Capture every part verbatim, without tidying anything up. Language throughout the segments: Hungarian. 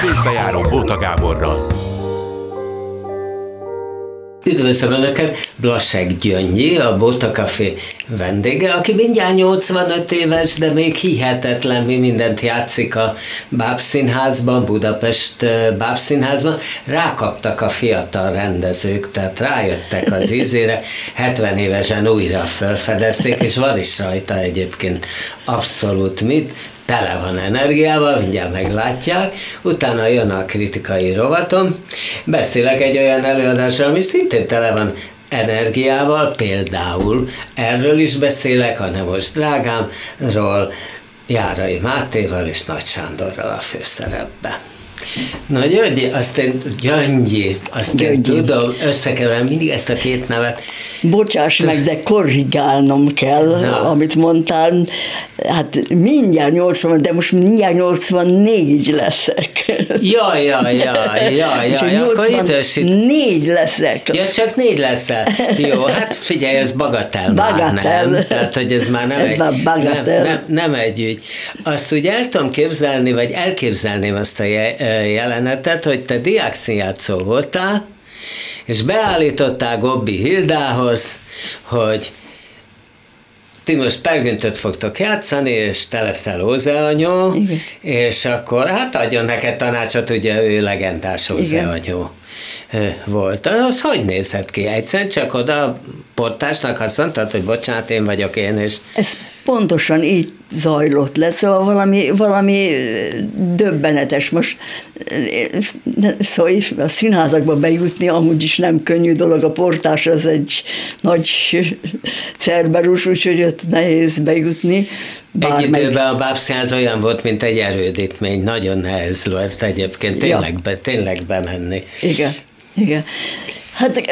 Művészbejáró Bóta Gáborral. Üdvözlöm Önöket, Blasek Gyöngyi, a Bóta Café vendége, aki mindjárt nyolcvanöt éves, de még hihetetlen, mi mindent játszik a Bábszínházban, Budapest Bábszínházban. Rákaptak a fiatal rendezők, tehát rájöttek az ízére, hetven évesen újra felfedezték, és van is rajta egyébként abszolút mit, tele van energiával, mindjárt meglátják, utána jön a kritikai rovatom, beszélek egy olyan előadásról, ami szintén tele van energiával, például erről is beszélek, a Nemos drágámról, Járai Mátéval és Nagy Sándorral a főszerepben. Na Gyöngyi, azt én, Gyöngyi, azt én tudom, összekeverem mindig ezt a két nevet. Bocsáss Tö- meg, de korrigálnom kell, Na. amit mondtál. Hát mindjárt nyolcvan, de most mindjárt nyolcvannégy leszek. Jaj, jaj, jaj, jaj, jaj, akkor idősít. Négy leszek. Ja, csak négy leszel. Jó, hát figyelj, ez bagatel, bagatel. Már nem. Tehát, hogy ez már nem, ez egy, már nem, nem, nem egy ügy. Azt úgy el tudom képzelni, vagy elképzelném azt a jelenetet, hogy te diákszínjátszó voltál, és beállítottál Gobbi Hildához, hogy ti most Pergüntöt fogtok játszani, és te leszel Ózeanyó, és akkor hát adjon neked tanácsot, ugye ő legendás Ózeanyó volt. Az hogy nézett ki? Egyszer csak oda a portásnak azt mondtad, hogy bocsánat, én vagyok én, és... Ez pontosan így zajlott le, szóval valami, valami döbbenetes. Most szóval a színházakba bejutni amúgy is nem könnyű dolog, a portás az egy nagy cerberus, úgyhogy ott nehéz bejutni. Egy időben a Bábszínház olyan volt, mint egy erődítmény, nagyon nehéz volt egyébként tényleg, ja. be, tényleg bemenni. Igen, igen. Hát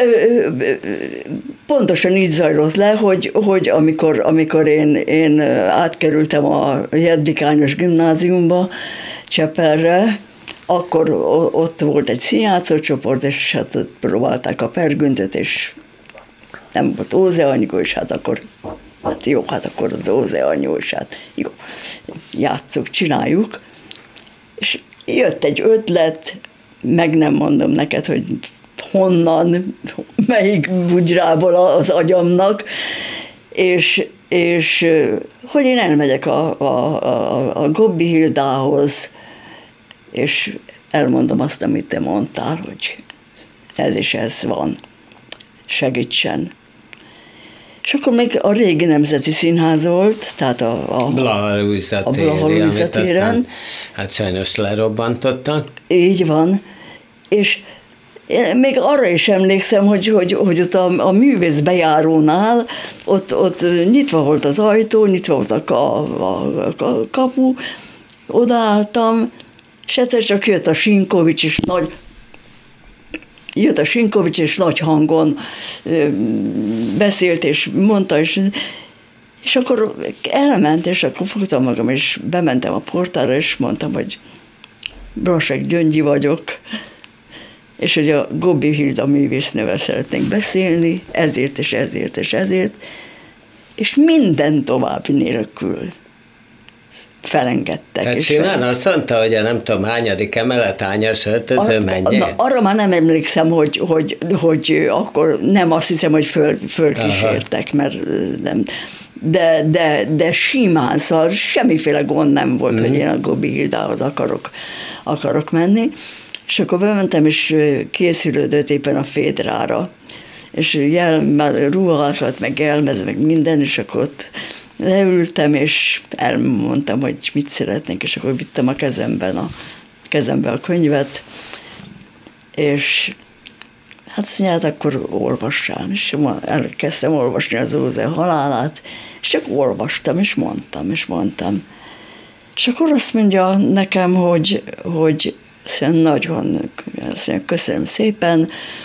pontosan így zajlott le, hogy, hogy amikor, amikor én, én átkerültem a Jeddikányos gimnáziumba, Csepelre, akkor ott volt egy színjátszócsoport, és hát ott próbálták a Pergüntöt, és nem volt Ózeanyó, és hát akkor, hát jó, hát akkor az Ózeanyó, és hát jó, játsszuk, csináljuk. És jött egy ötlet, meg nem mondom neked, hogy honnan, melyik bugyrából az agyamnak, és, és hogy én elmegyek a, a, a, a Gobbi Hildához, és elmondom azt, amit te mondtál, hogy ez is ez van, segítsen. És akkor még a régi Nemzeti Színház volt, tehát a, a Blaha Lujza téren. Hát sajnos lerobbantottak. Így van. És én még arra is emlékszem, hogy, hogy, hogy ott a, a művészbejárónál ott, ott nyitva volt az ajtó, nyitva volt a, a, a kapu, odaálltam, és egyszer csak jött a Sinkovics, és nagy jött a Sinkovics, és nagy hangon beszélt, és mondta, és, és akkor elment, és akkor fogtam magam, és bementem a portára, és mondtam, hogy Blasek Gyöngyi vagyok, és hogy a Gobbi Hilda művésznővel szeretnénk beszélni, ezért, és ezért, és ezért, és minden további nélkül felengedtek. Tehát simán azt mondta, hogy a nem tudom hányadik emelet, hányas öltöző, menjél? Arra már nem emlékszem, hogy, hogy, hogy akkor nem azt hiszem, hogy föl, fölkísértek, mert nem. De, de, de simán, szóval semmiféle gond nem volt, mm. hogy én a Gobbi Hildához akarok, akarok menni. És akkor bementem, és készülődött éppen a Fédrára. És jel, ruhákat, meg jelmez, meg minden, és akkor ott leültem, és elmondtam, hogy mit szeretnék, és akkor vittem a kezemben a, kezembe a könyvet, és hát azt mondja, hát akkor olvassál. És elkezdtem olvasni az Óze halálát, és csak olvastam, és mondtam, és mondtam. És akkor azt mondja nekem, hogy, hogy nagyon, köszönöm szépen,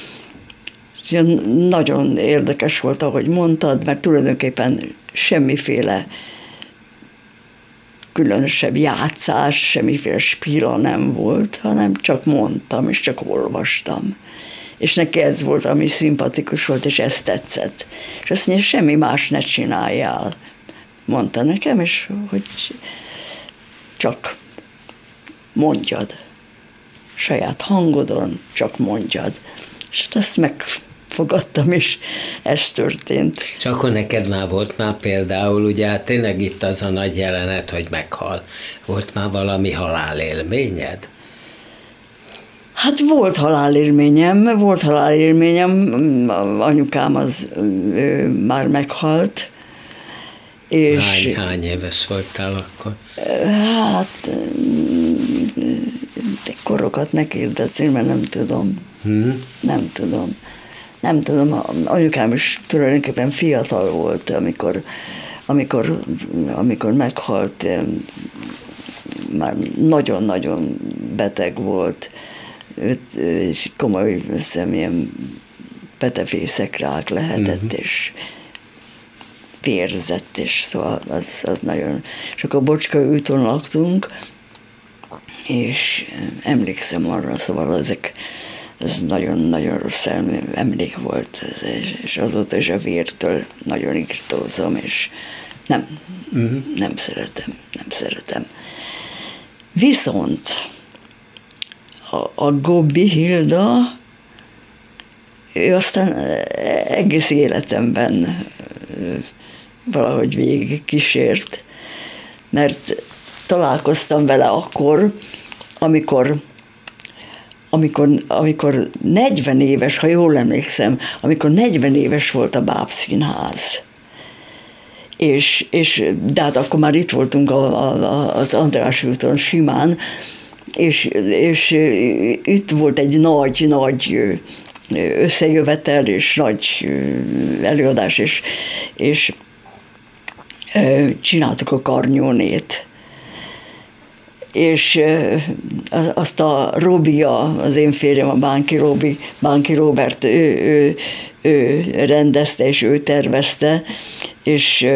nagyon érdekes volt, ahogy mondtad, mert tulajdonképpen semmiféle különösebb játszás, semmiféle spila nem volt, hanem csak mondtam, és csak olvastam. És neki ez volt, ami szimpatikus volt, és ez tetszett. És azt mondja, semmi más ne csináljál, mondta nekem, és hogy csak mondjad. saját hangodon, csak mondjad. És ezt megfogadtam, és ez történt. És akkor neked már volt már például, ugye hát tényleg itt az a nagy jelenet, hogy meghal. Volt már valami halálélményed? Hát volt halálélményem, volt halálélményem, anyukám az ő már meghalt. És hány, hány éves voltál akkor? Hát korokat ne kérdezzél, mert nem tudom. Hmm. Nem tudom. Nem tudom, anyukám is tulajdonképpen fiatal volt, amikor, amikor, amikor meghalt, már nagyon-nagyon beteg volt, őt, és komoly személyen petefészekrák lehetett, uh-huh. és vérzett, és szóval az, az nagyon... És akkor Bocska úton laktunk, és emlékszem arra, szóval ezek, ez nagyon-nagyon rossz emlék volt, és azóta is a vértől nagyon írtózom, és nem, uh-huh. nem szeretem, nem szeretem. Viszont a, a Gobbi Hilda, ő aztán egész életemben valahogy végig kísért, mert találkoztam vele akkor, amikor, amikor, amikor negyven éves, ha jól emlékszem, amikor negyven éves volt a Bábszínház. És, és, de hát akkor már itt voltunk a, a, az András úton simán, és, és itt volt egy nagy, nagy összejövetel, és nagy előadás, és, és csináltuk a Karnyónét. És azt a Robi, az én férjem, a Bánki Robi, Bánki Róbert, ő, ő, ő rendezte, és ő tervezte, és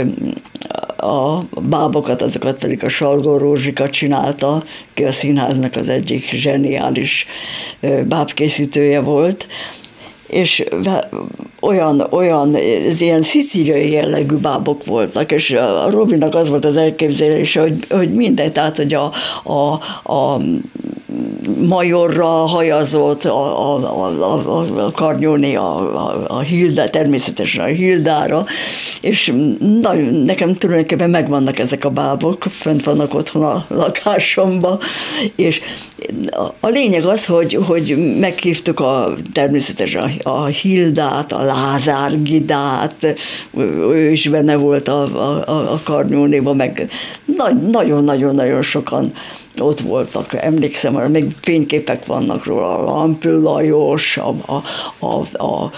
a bábokat, azokat pedig a Salgó Rózsika csinálta, ki a színháznak az egyik zseniális bábkészítője volt, és olyan, olyan, ez ilyen szicíliai jellegű bábok voltak, és a Robinak az volt az elképzelése, hogy, hogy mindegy, tehát, hogy a, a, a majorra hajazott, a, a, a, a Karnyóné, a, a, a Hilda, természetesen a Hildára, és nagyon, nekem tulajdonképpen megvannak ezek a bábok, fönt vannak otthon a lakásomban, és a lényeg az, hogy, hogy meghívtuk a, természetesen a, a Hildát, a Lázár Gidát, ő is benne volt a, a, a Karnyónéban, meg nagyon-nagyon-nagyon sokan ott voltak, emlékszem, még fényképek vannak róla, a Lampő Lajos, a, a, a, a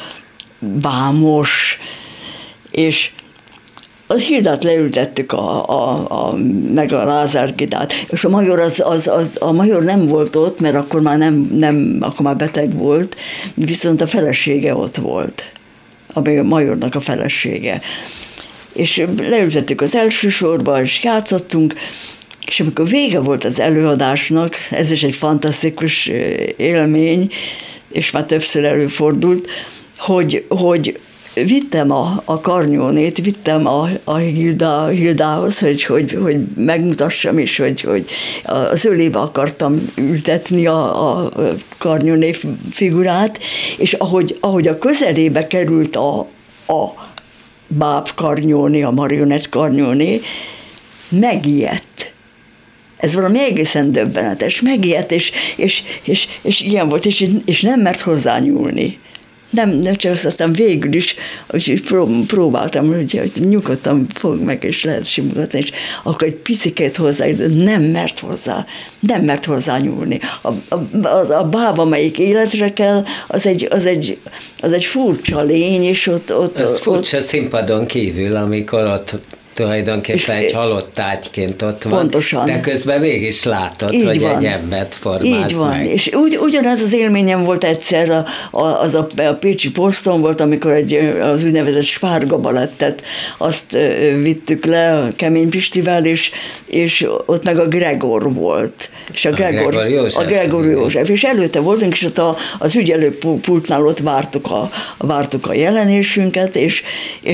Vámos, és a Hildát leültettük, a, a, a, meg a Lázár Gidát, és a major, az, az, az, a major nem volt ott, mert akkor már, nem, nem, akkor már beteg volt, viszont a felesége ott volt, a majornak a felesége. És leültettük az első sorba, és játszottunk, és amikor vége volt az előadásnak, ez is egy fantasztikus élmény, és már többször előfordult, hogy, hogy vittem a, a Karnyónét, vittem a, a Hilda, Hildához, hogy, hogy, hogy megmutassam is, hogy, hogy az ölébe akartam ültetni a, a Karnyóné figurát, és ahogy, ahogy a közelébe került a, a báb Karnyóné, a marionett Karnyóné, megijedt. Ez valami egészen döbbenetes, megijedt, és, és, és, és ilyen volt, és, és nem mert hozzányúlni. Nem, nem csak azt, aztán végül is, is próbáltam, hogy, hogy nyugodtan fog meg, és lehet simogatni, és akkor egy picikét hozzá, de nem mert hozzá, nem mert hozzá nyúlni. A, a, a báb, amelyik életre kell, az egy, az egy, az egy furcsa lény, és ott... ott az ott, furcsa ott, színpadon kívül, amikor ott tulajdonképpen egy halott ágyként ott van, pontosan. De közben mégis látod, így hogy van. Egy embert formálsz így van. meg. És ugy, ugyanaz az élményem volt egyszer, a, a, az a, a Pécsi Poszton volt, amikor egy, az úgynevezett Spárga balettet, azt vittük le a Kemény Pistivel, és, és ott meg a Gregor volt. És a, a Gregor, Gregor József. A Gregor József. És előtte voltunk, és ott a, az ügyelőpultnál ott vártuk a, vártuk a jelenésünket, és, és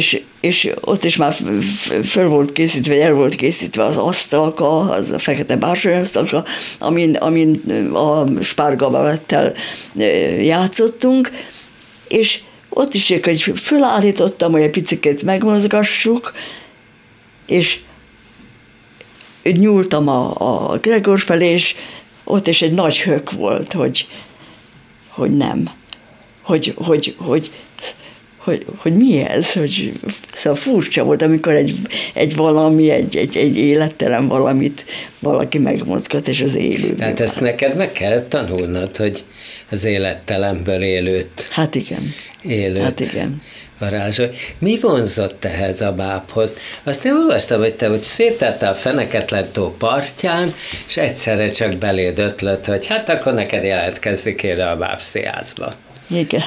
és ott is már föl volt készítve, vagy el volt készítve az asztalka, az a fekete bársony asztalka, amin, amin a spárgabalettel játszottunk, és ott is, hogy fölállítottam, hogy egy picit megmozgassuk, és nyúltam a, a Gregor felé, és ott is egy nagy hök volt, hogy, hogy nem. Hogy, hogy, hogy, hogy, hogy mi ez? Hogy, szóval furcsa volt, amikor egy, egy valami, egy, egy, egy élettelen valamit valaki megmozgat, és az élő. Tehát ezt neked meg kell tanulnod, hogy az élettelenből élőt. Hát igen. Élőt. Hát igen. Varázsolj. Mi vonzott ehhez a bábhoz? Azt én olvastam, hogy te hogy sétáltál a Feneketlen tó partján, és egyszerre csak beléd ötlött, hogy hát akkor neked jelentkezik erre a bábszínházba. Igen.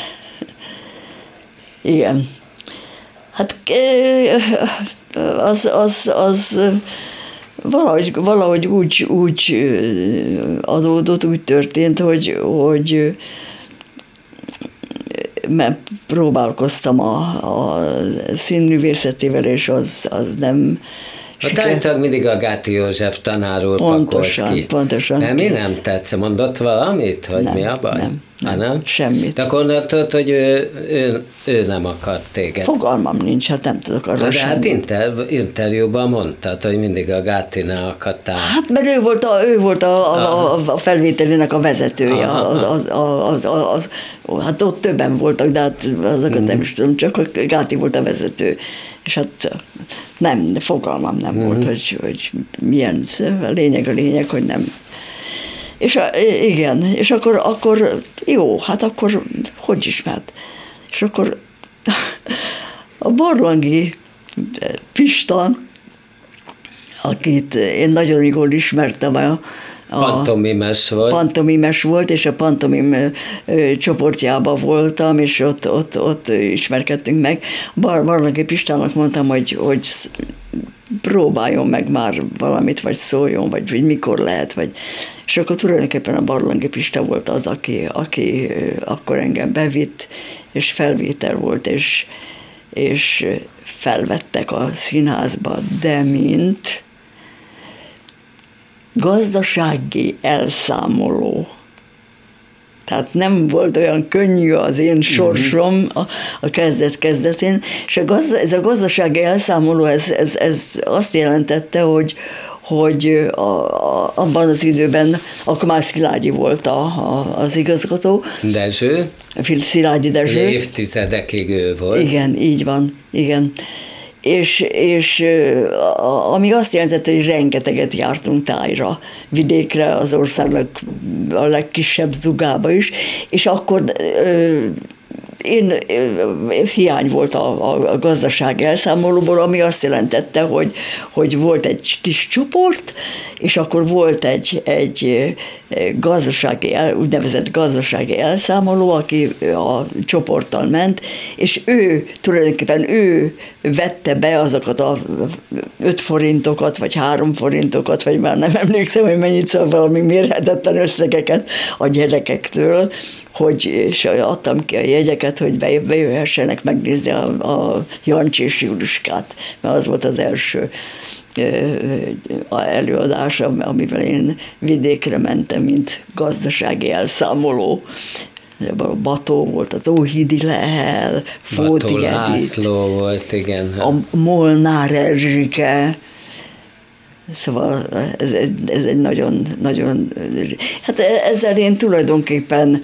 Igen. Hát az, az, az valahogy, valahogy úgy, úgy adódott, úgy történt, hogy, hogy mert próbálkoztam a, a színművészetével, és az, az nem A tárgytag mindig a Gáti József tanár úr pontosan, pakolt ki. Pontosan. Nem, mi nem tetsz? Mondott valamit, hogy nem, mi a baj? Nem, nem, ha, nem? Semmit. De akkor mondtad, hogy ő, ő, ő nem akart téged. Fogalmam nincs, hát nem tudok arra de semmit. hát inter, interjúban mondtad, hogy mindig a Gátinál akadtál. Hát mert ő volt a, ő volt a, a, a felvételének a vezetője. Az, az, az, az, az, hát ott többen voltak, de hát azokat mm. nem is tudom, csak a Gáti volt a vezető. És hát nem, fogalmam nem mm. volt, hogy, hogy milyen, a lényeg a lényeg, hogy nem. És a, igen, és akkor, akkor jó, hát akkor hogy ismert? És akkor a Barlangi Pista, akit én nagyon jól ismertem, a, a pantomimes volt. Pantomimes volt, és a pantomim ö, csoportjában voltam, és ott, ott, ott ismerkedtünk meg. Bar, Barlangi Pistának mondtam, hogy, hogy próbáljon meg már valamit, vagy szóljon, vagy, vagy mikor lehet, vagy... És akkor tulajdonképpen a Barlangi Pista volt az, aki, aki akkor engem bevitt, és felvétel volt, és, és felvettek a színházba, de mint gazdasági elszámoló. Tehát nem volt olyan könnyű az én sorsom a, a kezdet-kezdetén, és a gazda, ez a gazdasági elszámoló, ez, ez, ez azt jelentette, hogy, hogy a, a, abban az időben akkor már Szilágyi volt a, a, az igazgató. Dezső. Szilágyi Dezső. Évtizedekig ő volt. Igen, így van, igen. És, és ami azt jelentette, hogy rengeteget jártunk tájra, vidékre, az országnak a legkisebb zugába is, és akkor én, hiány volt a, a gazdasági elszámolóból, ami azt jelentette, hogy, hogy volt egy kis csoport, és akkor volt egy, egy gazdasági, úgynevezett gazdasági elszámoló, aki a csoporttal ment, és ő, tulajdonképpen ő vette be azokat a öt forintokat, vagy három forintokat, vagy már nem emlékszem, hogy mennyit, szóval valami mérhetetlen összegeket a gyerekektől, hogy, és adtam ki a jegyeket, hogy bejöhessenek megnézni a, a Jancsi és Juliskát, mert az volt az első előadás, amivel én vidékre mentem, mint gazdasági elszámoló. A Bató volt, az Óhidi Lehel, Fóti Bató Edith, László volt, igen. A Molnár Erzsike. Szóval ez, ez egy nagyon, nagyon, hát ezzel én tulajdonképpen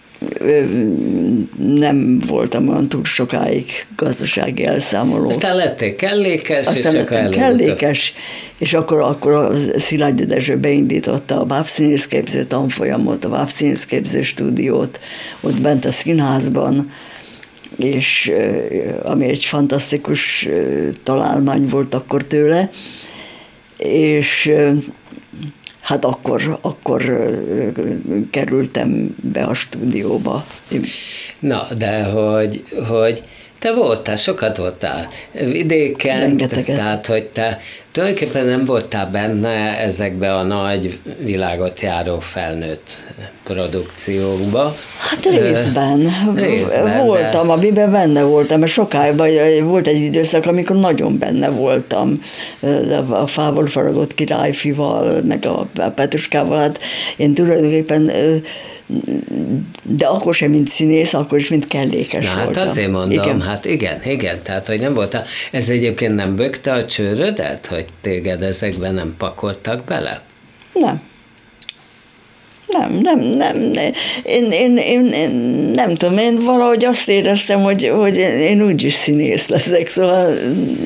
nem voltam olyan túl sokáig gazdasági elszámoló. Aztán lettél kellékes, Aztán és lettem akkor kellékes, és akkor, akkor a Szilágyi Dezső beindította a bábszínészképző tanfolyamot, a bábszínészképző stúdiót, ott bent a színházban, és ami egy fantasztikus találmány volt akkor tőle, és hát akkor, akkor kerültem be a stúdióba. Na, de hogy, hogy te voltál, sokat voltál vidéken, rengeteget. Tehát, hogy te Tulajdonképpen nem voltál benne ezekbe a nagy világot járó felnőtt produkciókba. Hát részben. részben voltam, de... amiben benne voltam, mert sokáig volt egy időszak, amikor nagyon benne voltam a Fából faragott királyfival, meg a Petruskával. Hát én tulajdonképpen, de akkor sem mint színész, akkor is mint kellékes Na, voltam. Hát azért mondom, igen. hát igen, igen, tehát hogy nem voltál. Ez egyébként nem bökte a csőrödet, hogy téged ezekben nem pakoltak bele? Nem. Nem, nem, nem. Én, én, én, én nem tudom, én valahogy azt éreztem, hogy, hogy én úgyis színész leszek, szóval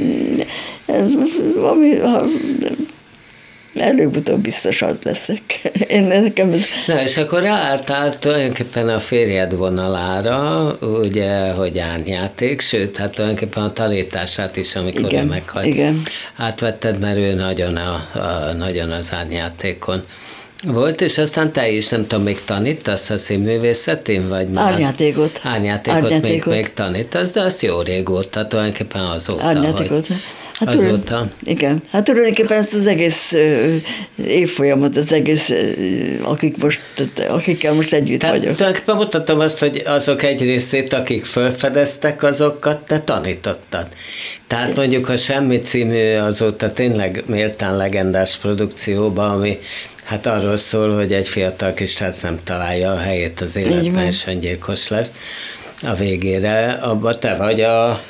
ami, előbb-utóbb biztos az leszek. Én nekem ez... Na, és akkor ráálltál tulajdonképpen a férjed vonalára, ugye, hogy árnyáték, sőt, hát tulajdonképpen a tanítását is, amikor igen, ő meghalt. Igen. Átvetted, mert ő nagyon, a, a, nagyon az árnyátékon volt, és aztán te is, nem tudom, még tanítasz a színművészetén, vagy már? Árnyátékot. Árnyátékot, Árnyátékot. Még, még tanítasz, de azt jó régóta, tulajdonképpen azóta. Árnyátékot. Hogy hát azóta. Tőle, igen. Hát tulajdonképpen ezt az egész évfolyamot, az egész, akik most, akikkel most együtt Tehát, vagyok. Tulajdonképpen mutatom azt, hogy azok egy részét, akik felfedeztek, azokat te tanítottad. Tehát mondjuk a Semmi című azóta tényleg méltán legendás produkcióban, ami hát arról szól, hogy egy fiatal kisrác nem találja a helyét az életben, és öngyilkos lesz a végére. Abba te vagy a,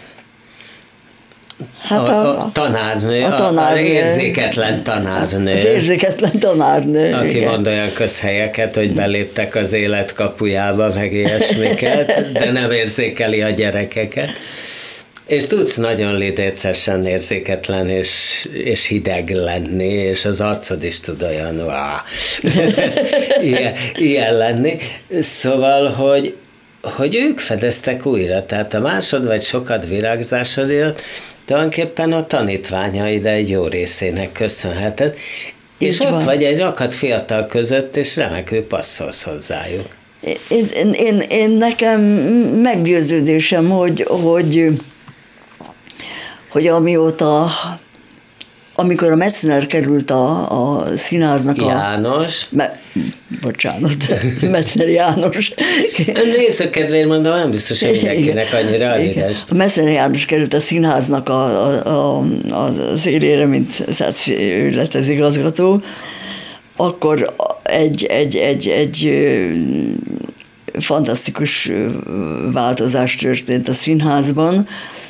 hát a, a, a tanárnő, a, tanárnő, a érzéketlen tanárnő. Az érzéketlen tanárnő. Aki igen. mond olyan közhelyeket, hogy beléptek az élet kapujába, meg ilyesmiket, de nem érzékeli a gyerekeket. És tudsz nagyon lidércesen érzéketlen és, és hideg lenni, és az arcod is tud olyan ilyen, ilyen lenni. Szóval, hogy, hogy ők fedeztek újra, tehát a másod vagy sokat virágzásodért tulajdonképpen a tanítványaid egy jó részének köszönheted, és Így ott van. vagy egy rakat fiatal között, és remekül passzolsz hozzájuk. Én, én, én, én nekem meggyőződésem, hogy, hogy hogy amióta, amikor a Metzner került a, a színháznak a... János. Me, bocsánat, Metzner János. Nézzük, kedvéért mondom, nem biztos, hogy mindenkinek annyira alides. A Metzner János került a színháznak a, a, a, az élére, mint ő lett az igazgató, akkor egy, egy, egy, egy fantasztikus változás történt a színházban,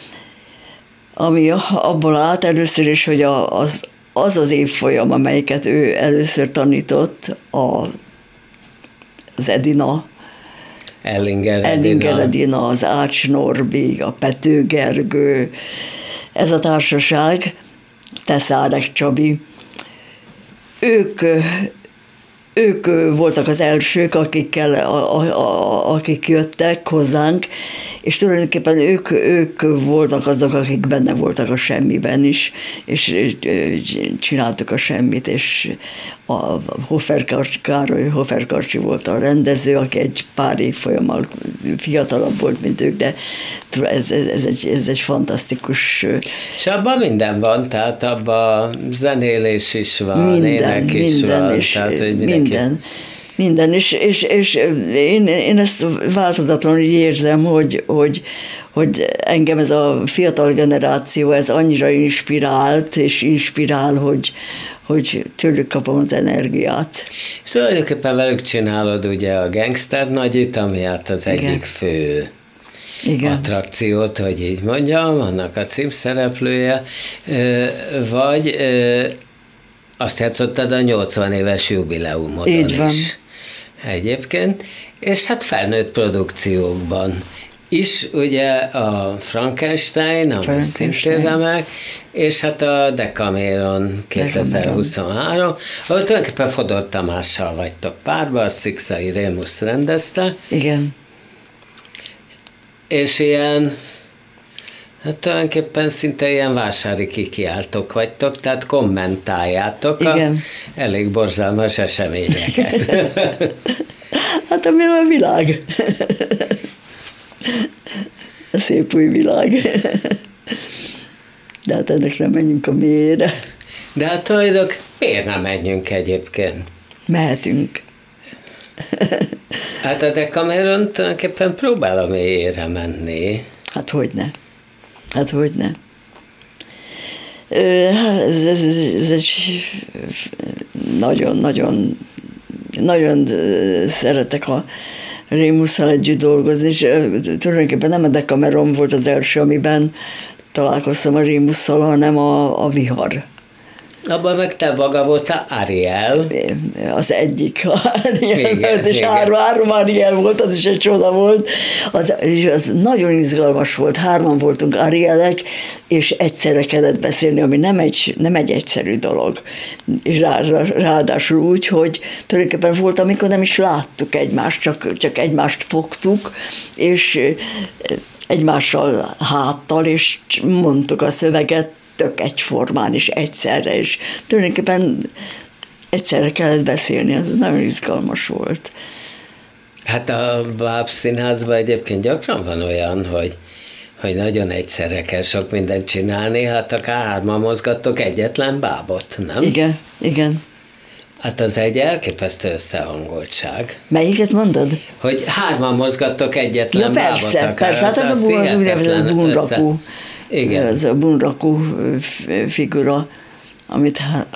ami abból állt először is, hogy az az, az évfolyam, amelyiket ő először tanított, a, az Edina, Ellinger Edina. Ellinger Edina, az Ács Norbi, a Pető Gergő, ez a társaság, Tesszárek Csabi, ők, ők voltak az elsők, akikkel, a, a, a, akik jöttek hozzánk, és tulajdonképpen ők, ők voltak azok, akik benne voltak a Semmiben is, és csináltak a Semmit, és a Hofer Karcsi, Károly Hofer Karcsi volt a rendező, aki egy pár évfolyammal fiatalabb volt, mint ők, de ez, ez, egy, ez egy fantasztikus... És abban minden van, tehát abban zenélés is van, minden, ének is minden, van. És tehát, hogy minden. Minden, és, és, és én, én ezt változatlanul érzem, hogy, hogy, hogy engem ez a fiatal generáció, ez annyira inspirált, és inspirál, hogy, hogy tőlük kapom az energiát. És tulajdonképpen velük csinálod ugye a Gangster Nagyit, ami hát az egyik Igen. fő Igen. attrakciót, hogy így mondjam, annak a címszereplője, vagy azt játszottad a nyolcvan éves jubileumodon így van. is. Egyébként, és hát felnőtt produkciókban is, ugye a Frankenstein, ami szintén remek, és hát a Decameron kétezer-huszonhárom, ahol tulajdonképpen Fodor Tamással vagytok párba, a Szikszai Rémusz rendezte. Igen. És ilyen, hát tulajdonképpen szinte ilyen vásári kikiáltók vagytok, tehát kommentáljátok Igen. a elég borzalmas eseményeket. Hát amilyen a világ. A szép új világ. De hát ennek nem menjünk a mélyére. De a tojdok, miért nem menjünk egyébként? Mehetünk. Hát a Decameron tulajdonképpen próbál a mélyére menni. Hát hogyne. Hát hogyne. Ez, ez, ez, ez egy nagyon-nagyon nagyon szeretek a Rémusszal együtt dolgozni, és tulajdonképpen nem a Decameron volt az első, amiben találkoztam a Rémusszal, hanem a, a Vihar. Abban meg te maga voltál Ariel. Az egyik. Igen, és igen. három, három Ariel volt, az is egy csoda volt. Az, és az nagyon izgalmas volt. Hárman voltunk Arielek, és egyszerre kellett beszélni, ami nem egy, nem egy egyszerű dolog. És rá, ráadásul úgy, hogy tulajdonképpen volt, amikor nem is láttuk egymást, csak, csak egymást fogtuk, és egymással háttal, és mondtuk a szöveget, tök egyformán és egyszerre, és tulajdonképpen egyszerre kellett beszélni, ez nagyon izgalmas volt. Hát a Bábs Színházban egyébként gyakran van olyan, hogy, hogy nagyon egyszerre kell sok mindent csinálni, hát akár hárman mozgattok egyetlen bábot, nem? Igen, igen. Hát az egy elképesztő összehangoltság. Melyiket mondod? Hogy hárman mozgattok egyetlen ja, bábot. persze, akár, persze, hát az, az, az úgynevezett bunrakú. Igen. Ez a bunrakú figura, amit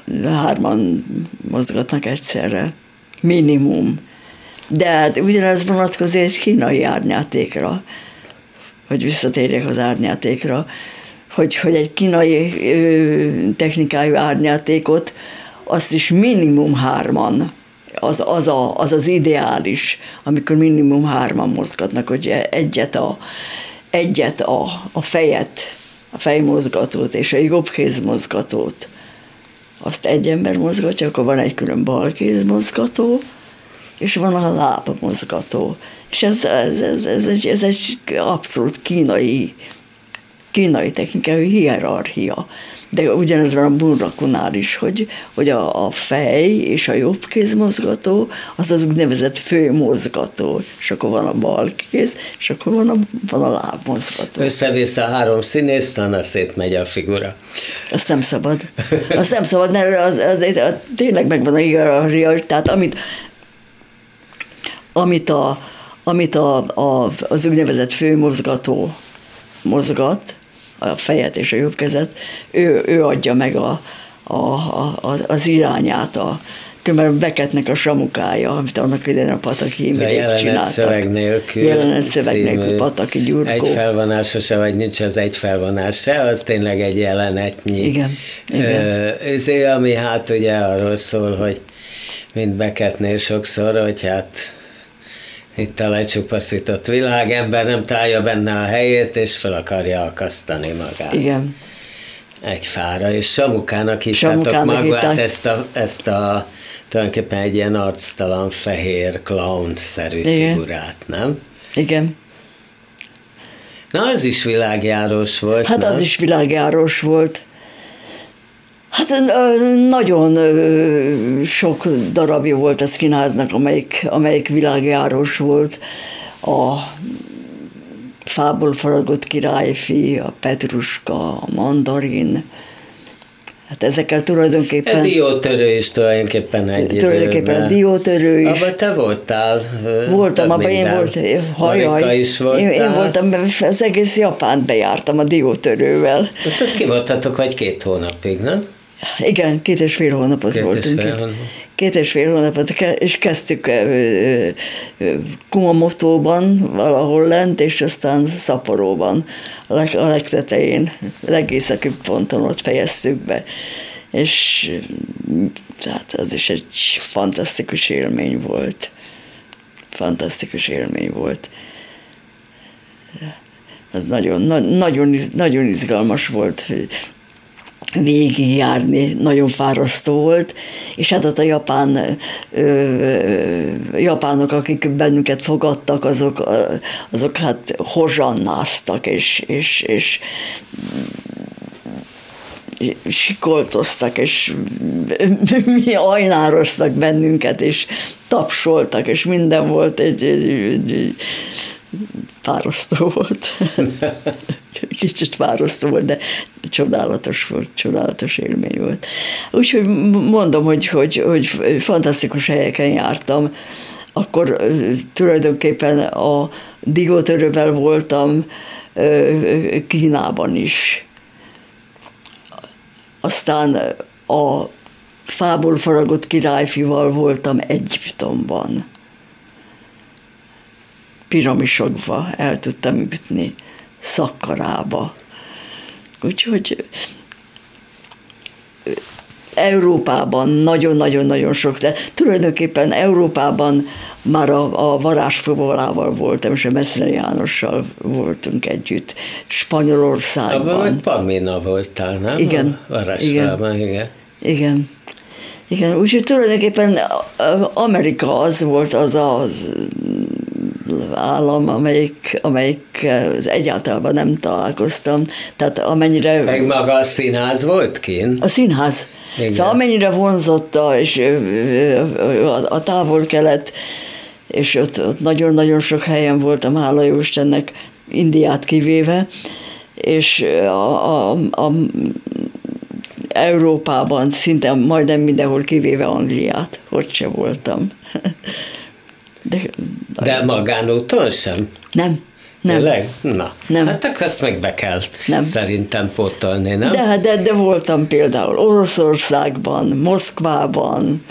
hárman mozgatnak egyszerre. Minimum. De hát ugyanez vonatkozik egy kínai árnyátékra, hogy visszatérjek az árnyátékra, hogy, hogy egy kínai technikájú árnyátékot, azt is minimum hárman, az az, a, az az ideális, amikor minimum hárman mozgatnak, hogy egyet a, egyet a, a fejet, a fejmozgatót és a jobb kézmozgatót, azt egy ember mozgatja, akkor van egy külön bal kézmozgató, és van a lábmozgató. És ez, ez, ez, ez, egy, ez egy abszolút kínai, kínai technikai hierarchia. De ugyanez van a bunrakunál is, hogy, hogy a, a fej és a jobb kézmozgató, az az úgynevezett főmozgató, és akkor van a bal kéz, és akkor van a, van a lábmozgató. Össze-vissza három színész, aztán szétmegy a figura. Azt nem szabad. Azt nem szabad, mert az, az, az, az, tényleg megvan a hierarchia, tehát amit, amit, a, amit a, a, az úgynevezett főmozgató mozgat, a fejet és a jobb kezet, ő, ő adja meg a, a, a, az irányát, a, különben Becketnek a Samukája, amit annak idején a Pataki Imrék csináltak. Szöveg nélkül. Jelenet szöveg nélkül, Pataki Gyurkó. Egy felvonása se, vagy nincs az egy felvonás se, az tényleg egy jelenetnyi. Igen, igen. Ez, ami hát ugye arról szól, hogy mint Becketnél sokszor, hogy hát itt a lecsupaszított világember nem találja benne a helyét, és fel akarja akasztani magát. Igen. Egy fára, és Samukának hívtátok magát ezt a, ezt a tulajdonképpen egy ilyen arctalan fehér clown-szerű figurát, nem? Igen. Na, az is világjárós volt, Hát nem? az is világjárós volt. Hát nagyon sok darabja volt a színháznak, amelyik, amelyik világjárós volt. A Fából faragott királyfi, a Petruska, a Mandarin. Hát ezekkel tulajdonképpen... A diótörő is tulajdonképpen egy Tulajdonképpen a diótörő is. Abban te voltál. Voltam, abban én voltam. Hajjaj, is voltál. Én, én voltam, az egész Japánt bejártam a diótörővel. Tehát ki voltatok vagy két hónapig, nem? Igen, két és fél hónapot két voltunk és fél itt. hónap. Két és fél hónapot, és kezdtük Kumamotóban valahol lent, és aztán Szaporóban, a, leg, a legtetején, legészakibb ponton ott fejeztük be. És tehát az is egy fantasztikus élmény volt. Fantasztikus élmény volt. Ez nagyon, nagyon, nagyon izgalmas volt végigjárni, nagyon fárasztó volt, és hát ott a japán, ö, japánok, akik bennünket fogadtak, azok, azok hát hozsannáztak, és, és, és sikoltoztak, és mi ajnároztak bennünket, és tapsoltak, és minden volt, egy, egy, egy fárasztó volt. kicsit fárasztó volt, de csodálatos volt, csodálatos élmény volt. Úgyhogy mondom, hogy, hogy, hogy fantasztikus helyeken jártam. Akkor tulajdonképpen a Digótörővel voltam Kínában is. Aztán a fából faragott királyfival voltam Egyiptomban. Piramisokba el tudtam ütni, Szakkarába. Úgyhogy Európában nagyon-nagyon-nagyon sok, de tulajdonképpen Európában már a, a varázsfuvolával voltam, és a Meissner Jánossal voltunk együtt, Spanyolországban. Abban meg Pamina voltál, nem? Igen. A varázsfuvolában, igen. igen. Igen. Igen, úgyhogy tulajdonképpen Amerika az volt az az állam, amelyik, amelyik egyáltalán nem találkoztam. Tehát amennyire... Meg maga a színház volt kint? A színház. Igen. Szóval amennyire vonzotta, és a távol-kelet, és ott, ott nagyon-nagyon sok helyen voltam, hála jó Istennek, Indiát kivéve, és a, a, a Európában szinte majdnem mindenhol kivéve Angliát, hogy se voltam. De, De magánúton sem? Nem. Nem. Tényleg? Na, nem. Hát akkor azt meg be kell nem. szerintem pótolni, nem? De, de, de voltam például Oroszországban, Moszkvában,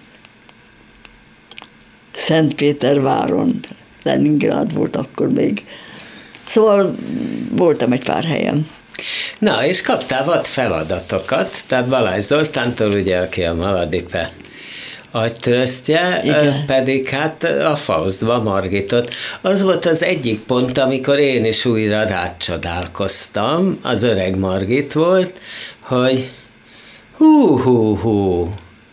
Szentpéterváron, Leningrád volt akkor még. Szóval voltam egy pár helyen. Na, és kaptál vad feladatokat, tehát Balázs Zoltántól, ugye, aki a Maladipe agytrösztje, pedig hát a Faustba Margitot. Az volt az egyik pont, amikor én is újra rácsodálkoztam, az öreg Margit volt, hogy hú-hú-hú.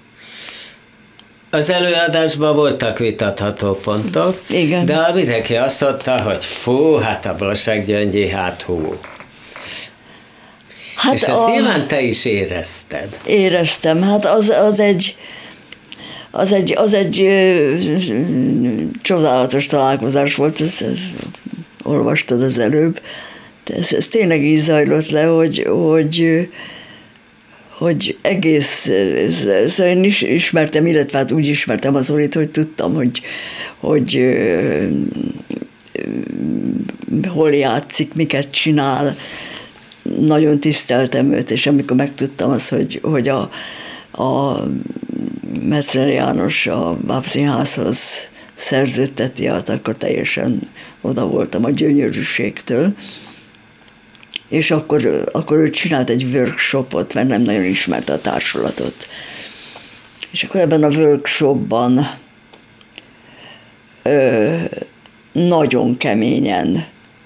Az előadásban voltak vitatható pontok, igen. De mindenki azt mondta, hogy fú, hát a Blasek-Gyöngyi, hát hú. Hát és ezt a... nyilván te is érezted. Éreztem, hát az, az egy az egy, az egy ö, csodálatos találkozás volt, ezt, ezt olvastad az előbb. Ez, ez tényleg így zajlott le, hogy, hogy, hogy egész, szóval én is ismertem, illetve hát úgy ismertem az Zorit, hogy tudtam, hogy, hogy ö, ö, hol játszik, miket csinál. Nagyon tiszteltem őt, és amikor megtudtam azt, hogy, hogy a, a Meissner János a Bábszínházhoz szerződteti át, akkor teljesen oda voltam a gyönyörűségtől. És akkor, akkor ő csinált egy workshopot, mert nem nagyon ismerte a társulatot. És akkor ebben a workshopban ö, nagyon keményen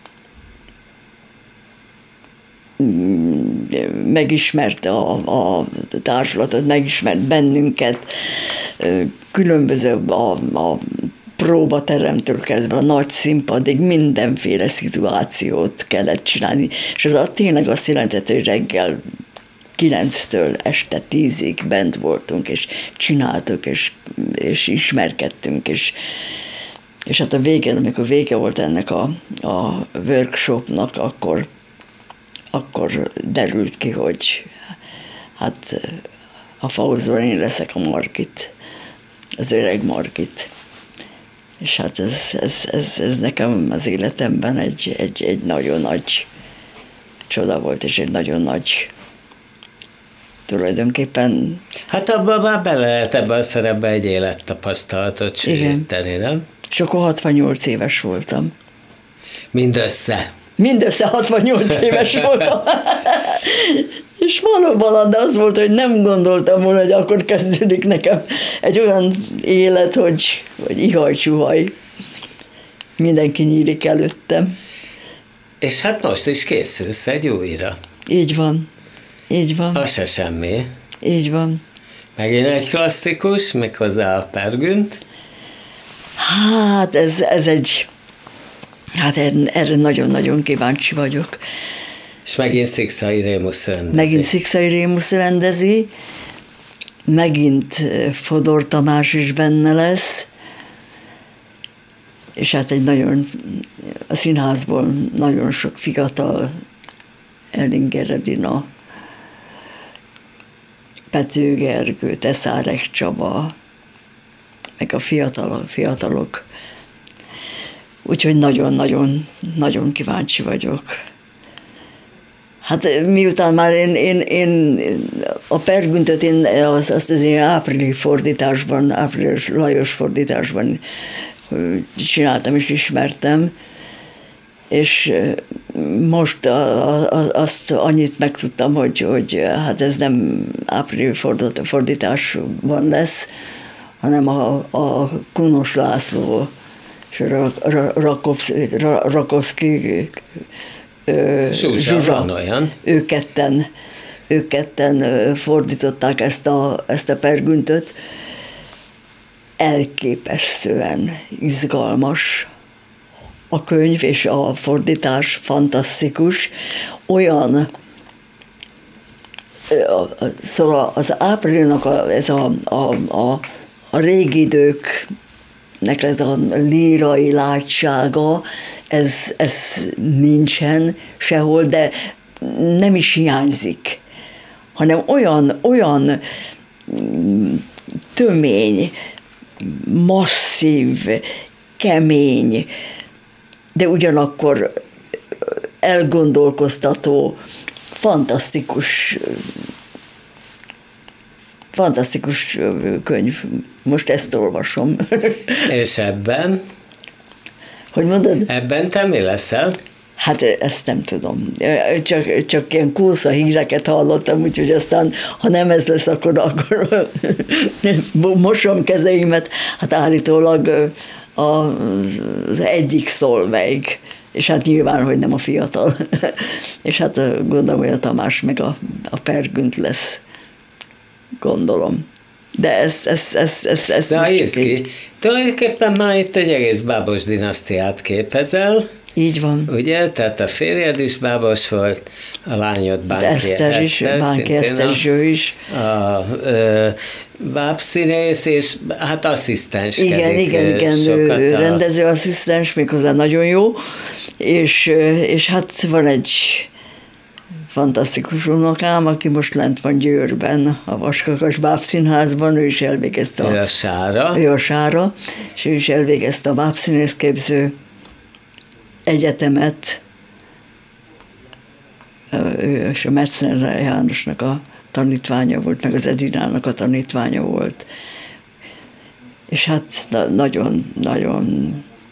megismerte a, a társulatot, megismert bennünket, különböző a, a próbateremtől kezdve a nagy színpadig mindenféle szituációt kellett csinálni, és az tényleg azt jelentett, hogy reggel kilenctől este tízig bent voltunk, és csináltuk, és, és ismerkedtünk, és, és hát a végén, amikor vége volt ennek a, a workshopnak, akkor akkor derült ki, hogy hát a Faustban én leszek a Margit, az öreg Margit. És hát ez, ez, ez, ez nekem az életemben egy, egy, egy nagyon nagy csoda volt, és egy nagyon nagy tulajdonképpen... Hát abban már bele lehet ebben a szerepben egy élettapasztalatot sűríteni, nem? És akkor hatvannyolc éves voltam. Mindössze. Mindössze hatvannyolc éves voltam. És valóban de az volt, hogy nem gondoltam volna, hogy akkor kezdődik nekem egy olyan élet, hogy, hogy ihaj-csuhaj. Mindenki nyílik előttem. És hát most is készülsz egy újra. Így van. Így van. Az se semmi. Így van. Megint egy klasszikus, méghozzá a Pergünt. Hát ez, ez egy... Hát erre nagyon-nagyon kíváncsi vagyok. És megint Szikszai Rémusz rendezi. Megint Szikszai Rémusz rendezi, megint Fodor Tamás is benne lesz, és hát egy nagyon, a színházból nagyon sok fiatal Ellinger Edina, Pető Gergő, Tesszárek Csaba, meg a fiatalok, fiatalok. Úgyhogy nagyon-nagyon nagyon kíváncsi vagyok. Hát miután már én, én, én a Pergüntöt én az, azt az én áprili fordításban, április Lajos fordításban csináltam és ismertem, és most azt annyit megtudtam, hogy, hogy hát ez nem áprili fordításban lesz, hanem a, a Kunos László és Rakovszki Zsuzsa, ők ketten, ők ketten fordították ezt a, ezt a Pergüntöt. Elképesztően izgalmas a könyv, és a fordítás fantasztikus. Olyan, szóval az áprilnak a, ez a, a, a, a régi időknek ez a lírai látsága, ez, ez nincsen sehol, de nem is hiányzik, hanem olyan, olyan tömény, masszív, kemény, de ugyanakkor elgondolkoztató, fantasztikus, fantasztikus könyv. Most ezt olvasom. És ebben? Hogy mondod? Ebben te mi leszel? Hát ezt nem tudom. Csak, csak ilyen kósza híreket hallottam, úgyhogy aztán, ha nem ez lesz, akkor, akkor mosom kezeimet. Hát állítólag az egyik Szolveig, és hát nyilván, hogy nem a fiatal. És hát gondolom, hogy a Tamás meg a, a Pergünt lesz, gondolom. De ez, ez, ez, ez, ez de most csak így. Tulajdonképpen már itt egy egész bábos dinasztiát képezel. Így van. Ugye? Tehát a férjed is bábos volt, a lányod Bánki Eszter is, Bánki Eszter is, ő is. A ö, bábszínész, és hát asszisztenskedik. Igen, igen, igen, ő a... rendezőasszisztens, méghozzá nagyon jó, és, és hát van egy fantasztikus unokám, aki most lent van Győrben, a Vaskakas Bábszínházban, ő is elvégezte a... Ő a Sára. Ő a Sára, és ő is elvégezte a bábszínészképző egyetemet, ő és a Metzner Jánosnak a tanítványa volt, meg az Edinának a tanítványa volt. És hát nagyon, nagyon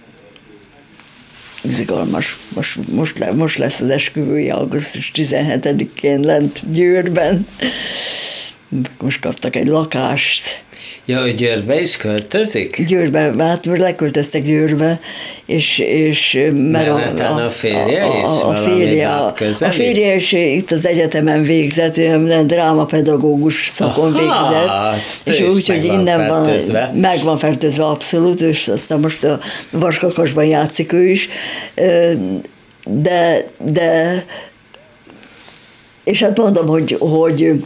izgalmas. Most, most, le, most lesz az esküvője augusztus tizenhetedikén lent Győrben. Most kaptak egy lakást. Ja, hogy Győrbe is költözik? Győrbe, hát leköltöztek Győrbe, és, és mert a, a, a férje a, is a, a férje, a, a férje is itt az egyetemen végzett, drámapedagógus szakon Aha, végzett, és úgy, hogy innen van, meg van fertőzve abszolút, és aztán most a Vaskakasban játszik ő is, de, de és hát mondom, hogy, hogy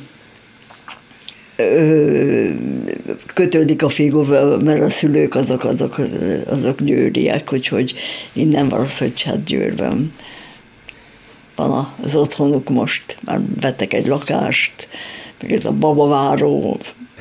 kötődik a fiúval, mert a szülők azok, azok, azok győriek, úgyhogy innen van az, hogy hát Győrben van az otthonuk most. Már vettek egy lakást, meg ez a babaváró.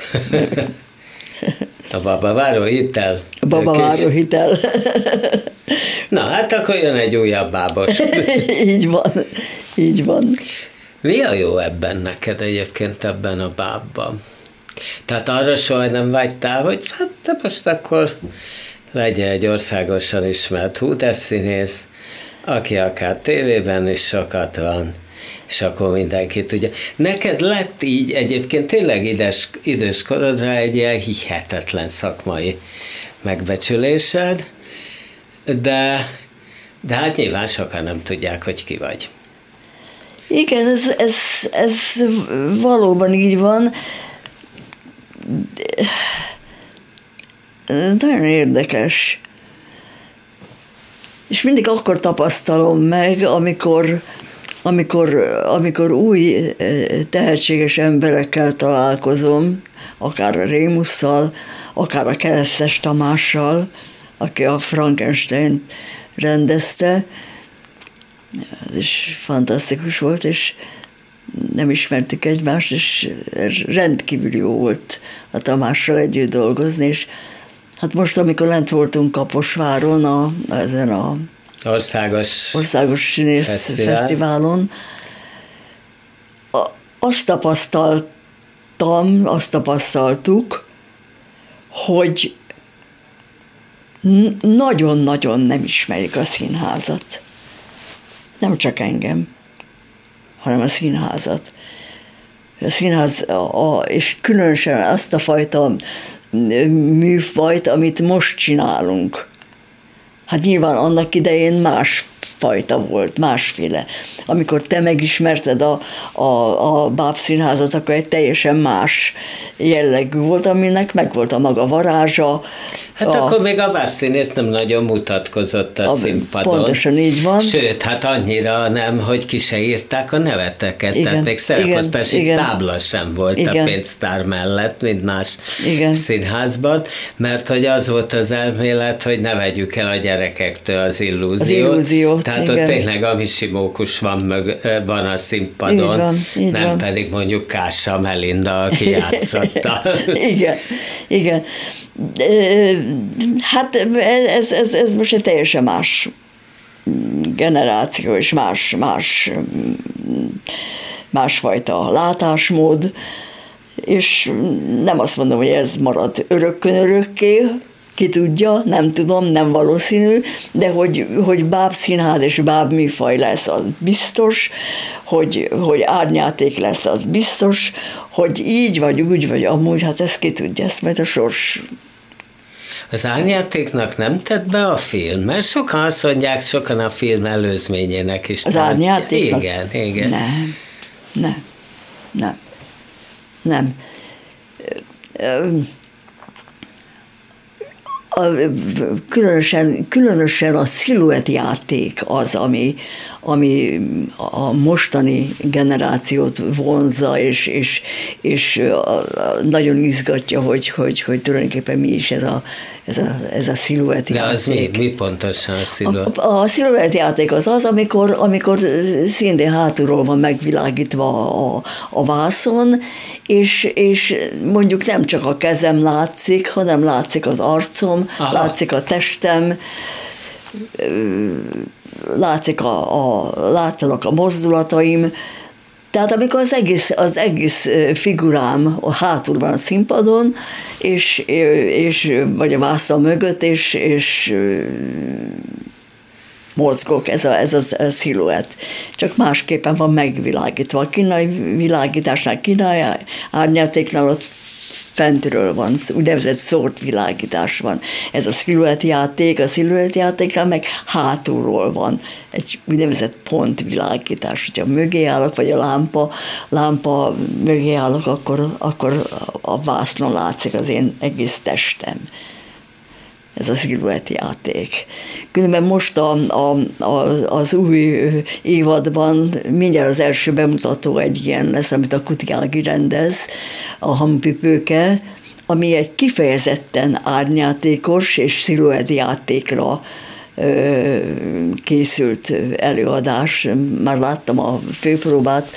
A babaváró hitel? A babaváró hitel. Na, hát akkor jön egy újabb bábos. Így van, így van. Mi a jó ebben neked egyébként ebben a bábban? Tehát arra soha nem vágytál, hogy hát te most akkor legyen egy országosan ismert húdeszínész, aki akár tévében is sokat van, és akkor mindenki tudja. Neked lett így egyébként tényleg ides, idős korodra egy ilyen hihetetlen szakmai megbecsülésed, de, de hát nyilván sokan nem tudják, hogy ki vagy. Igen, ez, ez, ez valóban így van. Ez nagyon érdekes. És mindig akkor tapasztalom meg, amikor, amikor, amikor új tehetséges emberekkel találkozom, akár a Rémusszal, akár a Keresztes Tamással, aki a Frankenstein rendezte, Ez is fantasztikus volt, és nem ismertük egymást, és rendkívül jó volt a Tamással együtt dolgozni, és hát most, amikor lent voltunk Kaposváron, a, ezen a országos, országos színész fesztivál. fesztiválon, a, azt tapasztaltam, azt tapasztaltuk, hogy nagyon-nagyon nem ismerik a színházat. Nem csak engem, hanem a színházat. A színház, a, a, és különösen azt a fajta műfajt, amit most csinálunk. Hát nyilván annak idején más fajta volt, másféle. Amikor te megismerted a, a, a Bábszínházat, akkor egy teljesen más jellegű volt, aminek megvolt a maga varázsa. Hát a, akkor még a bábszínész nem nagyon mutatkozott a, a színpadon. Pontosan így van. Sőt, hát annyira nem, hogy ki se írták a neveteket, igen, tehát még szereposztási igen, tábla sem volt igen. a pénztár mellett, mint más igen. színházban, mert hogy az volt az elmélet, hogy ne vegyük el a gyerekektől az illúziót. Az illúziót tehát igen. ott tényleg a Misimókus van, mög, van a színpadon, így van, így nem van. Pedig mondjuk Kássa Melinda, aki játszotta. igen, igen. Hát ez, ez, ez most egy teljesen más generáció, és más, más, másfajta látásmód, és nem azt mondom, hogy ez marad örökkön örökké, ki tudja, nem tudom, nem valószínű, de hogy, hogy bábszínház és bábműfaj lesz, az biztos, hogy, hogy árnyáték lesz, az biztos, hogy így vagy úgy vagy amúgy, hát ezt ki tudja, ezt majd a sors. Az árnyátéknak nem tett be a film? Mert sokan azt mondják, sokan a film előzményének is. Az árnyátéknak? Igen, igen. Nem, nem, nem, nem. A, különösen, különösen a sziluettjáték az, ami, ami a mostani generációt vonzza, és, és, és nagyon izgatja, hogy, hogy, hogy tulajdonképpen mi is ez a, ez a, ez a sziluettjáték. De az mi, mi pontosan a sziluett? A, a sziluettjáték az az, amikor, amikor szintén hátulról van megvilágítva a, a vászon, és, és mondjuk nem csak a kezem látszik, hanem látszik az arcom, aha. látszik a testem, látszik a, a, látszanak a mozdulataim. Tehát amikor az egész, az egész figurám a hátul van a színpadon, és, és vagy a vászon mögött, és, és mozgok, ez a, ez a, a sziluett. Csak másképpen van megvilágítva. A kínai világításnál, kínai árnyátéknál ott fentről van, úgynevezett szórt világítás van. Ez a sziluettjáték, a sziluettjátéknál meg hátulról van egy úgynevezett pontvilágítás. Hogyha mögé állok, vagy a lámpa, lámpa mögé állok, akkor, akkor a vásznon látszik az én egész testem. Ez a sziluettjáték. Különben most a, a, a, az új évadban mindjárt az első bemutató egy ilyen lesz, amit a Kuti Ági rendez, a Hampipőke, ami egy kifejezetten árnyátékos és sziluettjátékra készült előadás. Már láttam a főpróbát,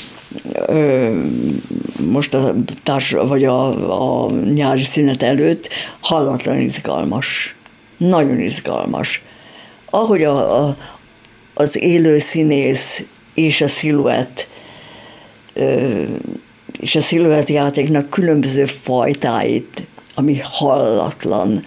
most a társ, vagy a, a nyári szünet előtt, hallatlan izgalmas. Nagyon izgalmas. Ahogy a, a, az élő színész és a sziluett és a sziluettjátéknak különböző fajtáit, ami hallatlan,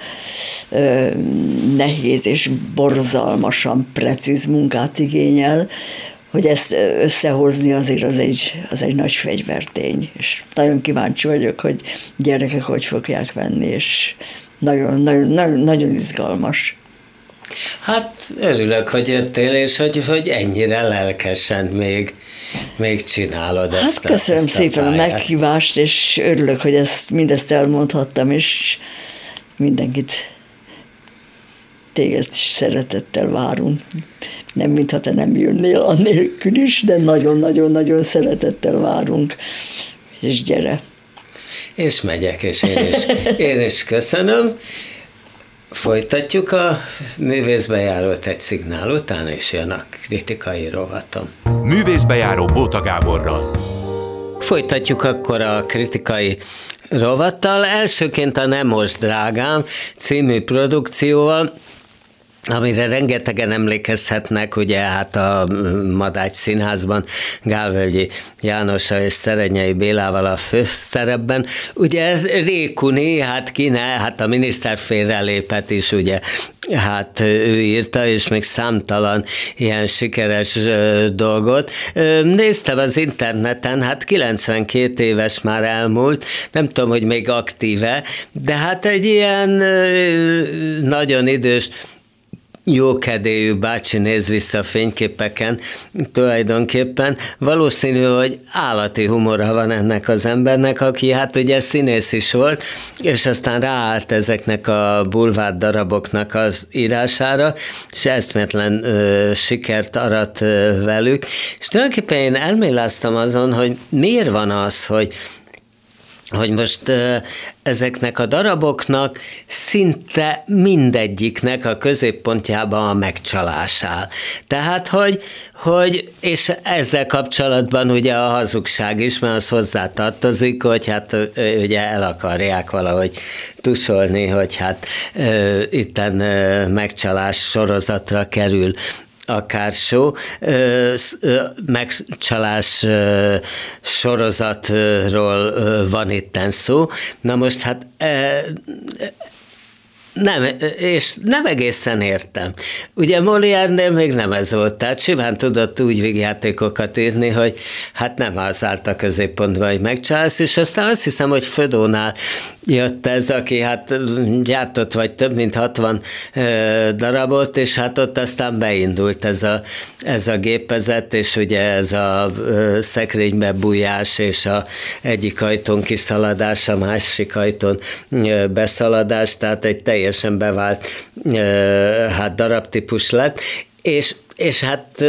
nehéz és borzalmasan precíz munkát igényel, hogy ezt összehozni azért az egy, az egy nagy fegyvertény. És nagyon kíváncsi vagyok, hogy gyerekek hogy fogják venni, és nagyon, nagyon, nagyon, nagyon izgalmas. Hát örülök, hogy jöttél, és hogy, hogy ennyire lelkesen még, még csinálod hát ezt. Hát köszönöm ezt a szépen pályát. a meghívást, és örülök, hogy ezt, mindezt elmondhattam, és mindenkit téged is szeretettel várunk. Nem, mintha te nem jönnél annélkül is, de nagyon-nagyon-nagyon szeretettel várunk, és gyere. És megyek, és én is, én is köszönöm. Folytatjuk a művészbejárót egy szignál után, és jön a kritikai rovatom. Művészbejáró Bóta Gáborral. Folytatjuk akkor a kritikai rovattal. Elsőként a Nem most drágám című produkcióval, amire rengetegen emlékezhetnek, ugye hát a Madács Színházban Gálvölgyi Jánossal és Szerenyei Bélával a főszerepben. Ugye Rékuni, hát ki ne, hát a miniszter félrelépett is, ugye, hát ő írta, és még számtalan ilyen sikeres dolgot. Néztem az interneten, hát kilencvenkét éves már elmúlt, nem tudom, hogy még aktíve, de hát egy ilyen nagyon idős jókedélyű bácsi néz vissza a fényképeken, tulajdonképpen valószínű, hogy állati humora van ennek az embernek, aki hát ugye színész is volt, és aztán ráállt ezeknek a bulvár daraboknak az írására, és eszméletlen ö, sikert arat ö, velük, és tulajdonképpen én elméláztam azon, hogy miért van az, hogy hogy most ezeknek a daraboknak szinte mindegyiknek a középpontjában a megcsalás áll. Tehát, hogy, hogy és ezzel kapcsolatban ugye a hazugság is, mert az hozzátartozik, hogy hát ugye el akarják valahogy tusolni, hogy hát itten megcsalás sorozatra kerül akár show, megcsalás sorozatról van itten szó. Na most hát nem, és nem egészen értem. Ugye Molière-nél még nem ez volt, tehát simán tudott úgy vígjátékokat írni, hogy hát nem az állt a középpontban, hogy megcsalás, és aztán azt hiszem, hogy Födónál jött ez, aki hát gyártott vagy több mint hatvan darabot, és hát ott aztán beindult ez a, ez a gépezet, és ugye ez a szekrénybe bújás, és a egyik ajtón kiszaladás, a másik ajtón beszaladás, tehát egy teljesen bevált hát darabtípus lett, és És hát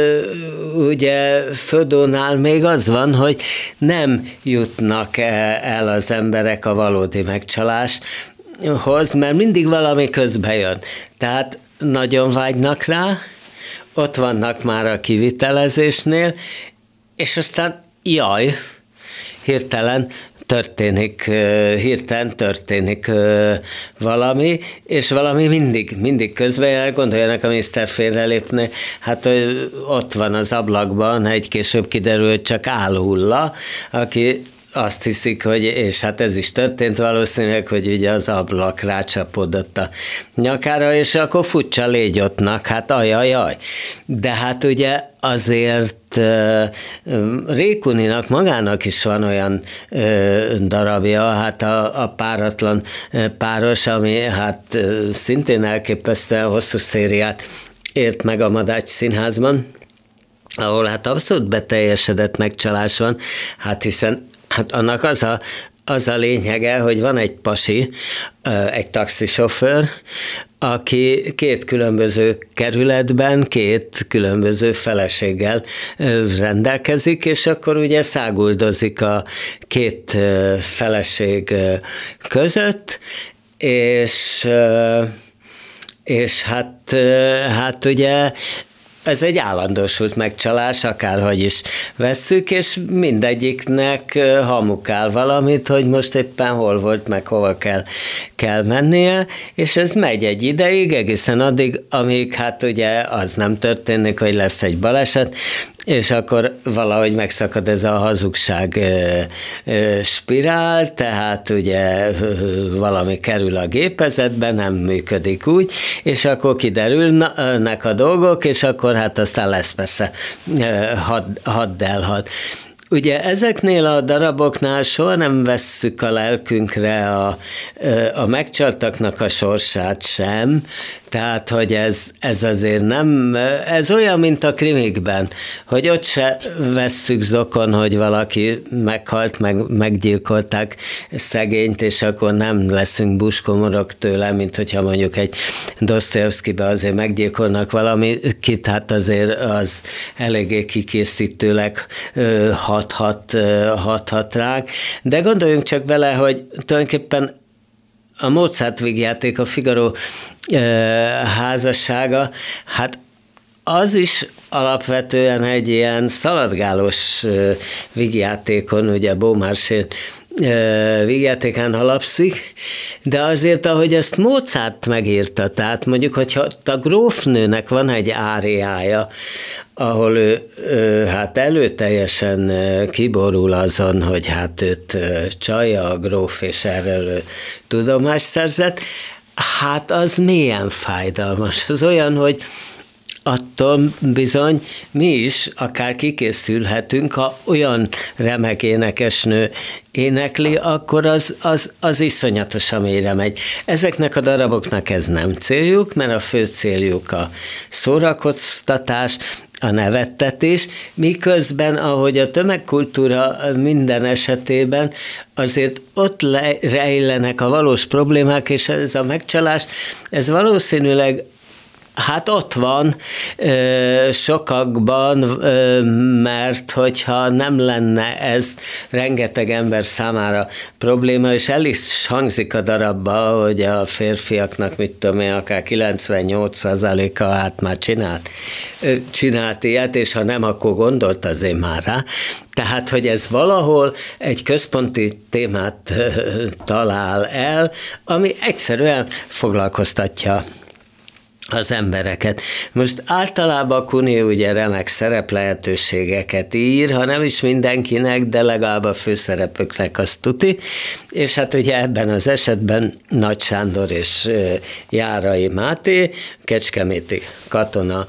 ugye Födónál még az van, hogy nem jutnak el az emberek a valódi megcsaláshoz, mert mindig valami közbe jön. Tehát nagyon vágynak rá, ott vannak már a kivitelezésnél, és aztán jaj, hirtelen történik, hirtelen történik valami, és valami mindig, mindig közben, gondoljanak, a miniszter félrelépne, hát ott van az ablakban, egy később kiderült, csak álhulla, aki azt hiszik, hogy, és hát ez is történt valószínűleg, hogy ugye az ablak rácsapódott a nyakára, és akkor futsa légyottnak, hát ajajaj. De hát ugye azért uh, Rékuninak magának is van olyan uh, darabja, hát a, a páratlan uh, páros, ami hát uh, szintén elképesztően hosszú szériát ért meg a Madács Színházban, ahol hát abszolút beteljesedett megcsalás van, hát hiszen hát annak az a, az a lényege, hogy van egy pasi, egy taxisofőr, aki két különböző kerületben, két különböző feleséggel rendelkezik, és akkor ugye száguldozik a két feleség között, és, és hát, hát ugye ez egy állandósult megcsalás, akárhogy is vesszük, és mindegyiknek hamukál valamit, hogy most éppen hol volt, meg hova kell, kell mennie, és ez megy egy ideig, egészen addig, amíg hát ugye az nem történik, hogy lesz egy baleset, és akkor valahogy megszakad ez a hazugság spirál, tehát ugye valami kerül a gépezetbe, nem működik úgy, és akkor kiderülnek a dolgok, és akkor hát aztán lesz persze had, hadd elhad. Ugye ezeknél a daraboknál soha nem vesszük a lelkünkre a, a megcsaltaknak a sorsát sem, tehát, hogy ez, ez azért nem, ez olyan, mint a krimikben, hogy ott se vesszük zokon, hogy valaki meghalt, meg, meggyilkolták szegényt, és akkor nem leszünk buskomorok tőle, mint hogyha mondjuk egy Dostoyevskybe azért meggyilkolnak valamit, hát azért az eléggé kikészítőleg hathat, hathat ránk. De gondoljunk csak bele, hogy tulajdonképpen a Mozart vígjáték, a Figaro e, házassága, hát az is alapvetően egy ilyen szaladgálós e, vígjátékon, ugye Beaumarchais vígjátékán alapszik, de azért, ahogy ezt Mozart megírta, tehát mondjuk, hogyha a grófnőnek van egy áriája, ahol ő, ő hát előteljesen kiborul azon, hogy hát őt csalja a gróf, és erről tudomást szerzett, hát az mélyen fájdalmas. Az olyan, hogy attól bizony mi is akár kikészülhetünk, ha olyan remek énekesnő énekli, akkor az, az, az iszonyatosan mélyre megy. Ezeknek a daraboknak ez nem céljuk, mert a fő céljuk a szórakoztatás, a nevettetés, miközben, ahogy a tömegkultúra minden esetében, azért ott le, rejlenek a valós problémák, és ez a megcsalás, ez valószínűleg hát ott van ö, sokakban, ö, mert hogyha nem lenne ez rengeteg ember számára probléma, és el is hangzik a darabba, hogy a férfiaknak, mit tudom én, akár kilencvennyolc százaléka hát már csinált, ö, csinált ilyet, és ha nem, akkor gondolt azért már rá. Tehát, hogy ez valahol egy központi témát ö, talál el, ami egyszerűen foglalkoztatja az embereket. Most általában Kuné ugye remek szereplehetőségeket ír, ha nem is mindenkinek, de legalább a főszerepöknek azt tuti, és hát ugye ebben az esetben Nagy Sándor és Járai Máté, kecskeméti katona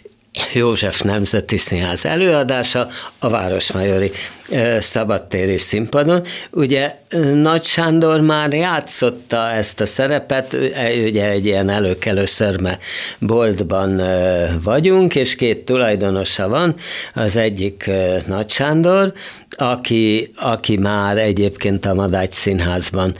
József Nemzeti Színház előadása a Városmajori szabadtéri színpadon. Ugye Nagy Sándor már játszotta ezt a szerepet, ugye egy ilyen előkelő szörme boltban vagyunk, és két tulajdonosa van, az egyik Nagy Sándor, aki, aki már egyébként a Madács Színházban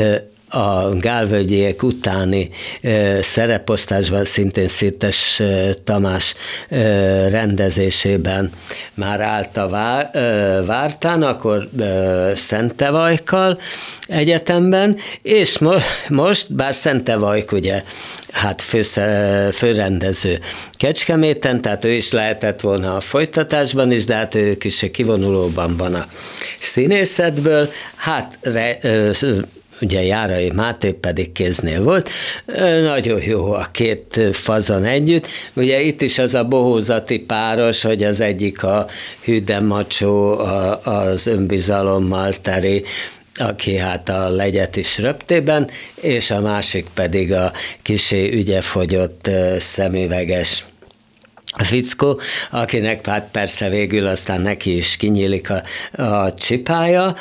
a Gálvölgyiek utáni ö, szereposztásban szintén Szirtes ö, Tamás ö, rendezésében már állt a vár, ö, Vártán, akkor ö, Szentevajkkal egyetemben, és mo- most, bár Szentevajk ugye hát főszer, főrendező Kecskeméten, tehát ő is lehetett volna a folytatásban is, de hát ő kicsit kivonulóban van a színészetből, hát re, ö, ugye Járai Máté pedig kéznél volt. Nagyon jó a két fazon együtt. Ugye itt is az a bohózati páros, hogy az egyik a hűde macsó, az önbizalommal teri, aki hát a legyet is röptében, és a másik pedig a kisé ügyefogyott szemüveges fickó, akinek hát persze végül aztán neki is kinyílik a, a csipája.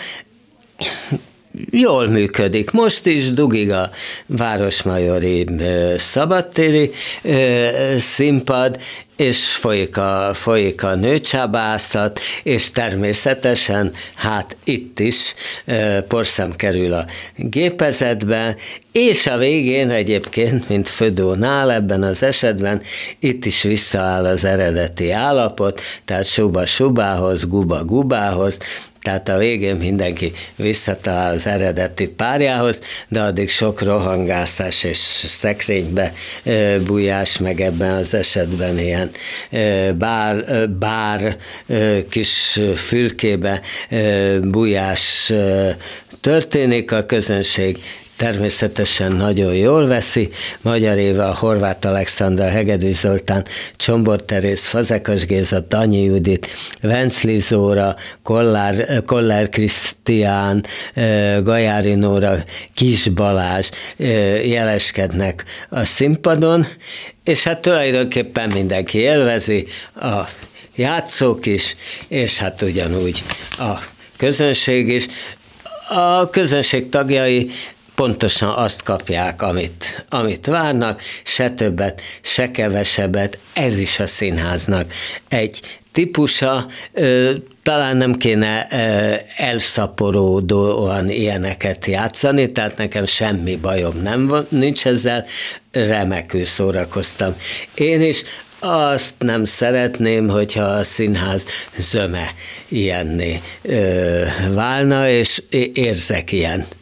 Jól működik. Most is dugig a Városmajori szabadtéri színpad, és folyik a, folyik a nőcsábászat, és természetesen hát itt is e, porszem kerül a gépezetbe, és a végén egyébként, mint Födónál ebben az esetben, itt is visszaáll az eredeti állapot, tehát suba subához, guba gubához, tehát a végén mindenki visszatalál az eredeti párjához, de addig sok rohangászás és szekrénybe e, bújás, meg ebben az esetben ilyen e, bár, bár e, kis fürkébe e, bújás e, történik, a közönség természetesen nagyon jól veszi. Magyar Éva, Horváth Alexandra, Hegedűs Zoltán, Csombor Teréz, Fazekas Géza, Danyi Judit, Vencli Zóra, Kollár, Kollár Krisztián, Gajári Nóra, Kis Balázs jeleskednek a színpadon, és hát tulajdonképpen mindenki élvezi, a játszók is, és hát ugyanúgy a közönség is. A közönség tagjai pontosan azt kapják, amit, amit várnak, se többet, se kevesebbet, ez is a színháznak egy típusa, talán nem kéne elszaporodóan ilyeneket játszani, tehát nekem semmi bajom nem van, nincs ezzel, remekül szórakoztam. Én is azt nem szeretném, hogyha a színház zöme ilyenné válna, és érzek ilyen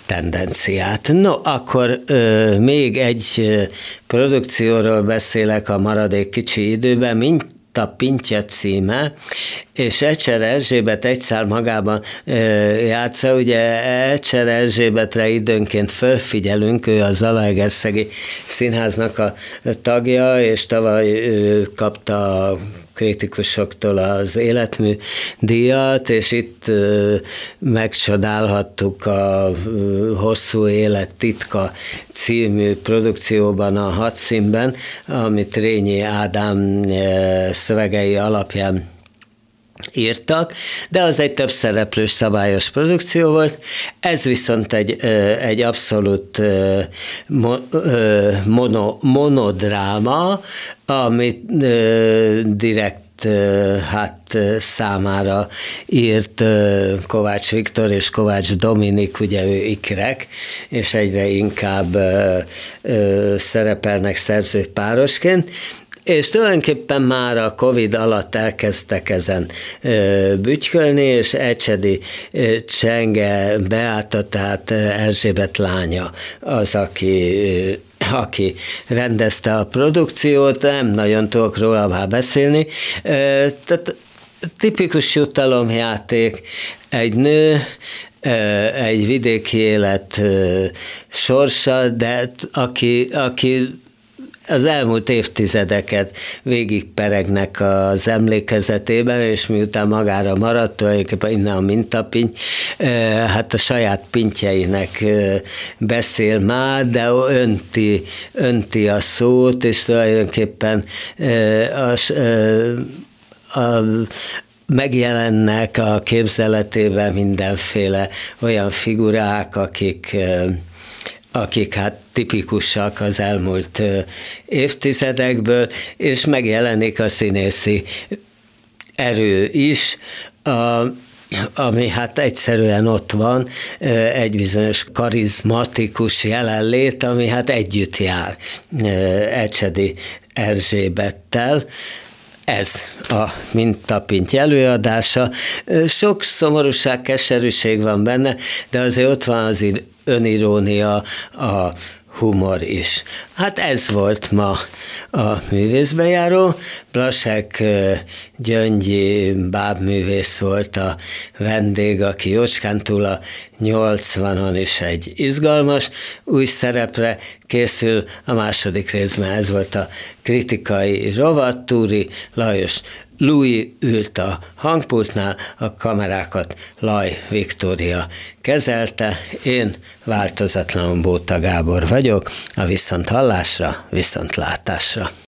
tendenciát. No, akkor ö, még egy ö, produkcióról beszélek a maradék kicsi időben, mint a Pintje címe, és Ecser Erzsébet egy szál magában e, játsza, ugye Ecser Erzsébetre időnként fölfigyelünk, ő a Zalaegerszegi Színháznak a tagja, és tavaly ő kapta a kritikusoktól az életmű díjat, és itt ö, megcsodálhattuk a ö, Hosszú élet titka című produkcióban a Hadszínben, amit Rényi Ádám ö, szövegei alapján írtak, de az egy több szereplős szabályos produkció volt. Ez viszont egy, egy abszolút mono, monodráma, amit direkt hát számára írt Kovács Viktor és Kovács Dominik, ugye ő ikrek, és egyre inkább szerepelnek szerzőpárosként, és tulajdonképpen már a Covid alatt elkezdtek ezen ö, bütykölni, és Ecsedi ö, Csenge Beáta, tehát Erzsébet lánya az, aki, ö, aki rendezte a produkciót, nem nagyon tudok róla már beszélni. Ö, tehát tipikus jutalomjáték, egy nő, egy vidéki élet sorsa, de aki, aki az elmúlt évtizedeket végigperegnek az emlékezetében, és miután magára maradt, tulajdonképpen innen a mintapinty, hát a saját pintjeinek beszél már, de önti, önti a szót, és tulajdonképpen a, a megjelennek a képzeletében mindenféle olyan figurák, akik akik hát tipikusak az elmúlt évtizedekből, és megjelenik a színészi erő is, a, ami hát egyszerűen ott van, egy bizonyos karizmatikus jelenlét, ami hát együtt jár Ecsedi Erzsébettel. Ez a Mintapinty előadása. Sok szomorúság, keserűség van benne, de azért ott van az önirónia, a humor is. Hát ez volt ma a művészbejáró. Blasek Gyöngyi bábművész volt a vendég, aki jócskán túl a nyolcvanon is egy izgalmas új szerepre készül. A második részben ez volt a kritikai rovat. Túri Lajos Louis ült a hangpultnál, a kamerákat Laj Viktória kezelte, én változatlanul Bóta Gábor vagyok, a viszonthallásra, viszontlátásra.